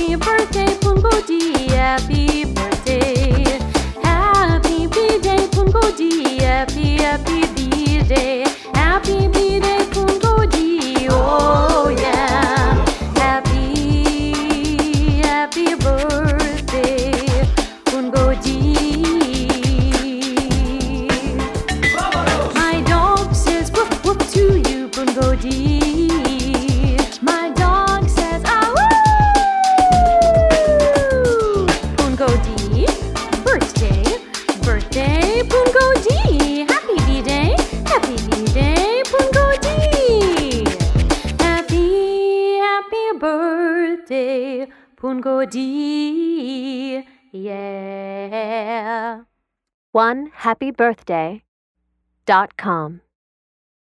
birthday, Pungo D. Happy birthday. Happy B-Day, Pungo D. Happy B-Day. Happy B-Day, Pungo D. Oh yeah. Happy birthday, Pungo D. My dog says woof woof to you, Pungo D. My dog says ah woo. Pungo D. Birthday, Pungo D. Happy B-Day, Pungo D. Happy birthday, Pungo D. Yeah. OneHappyBirthday.com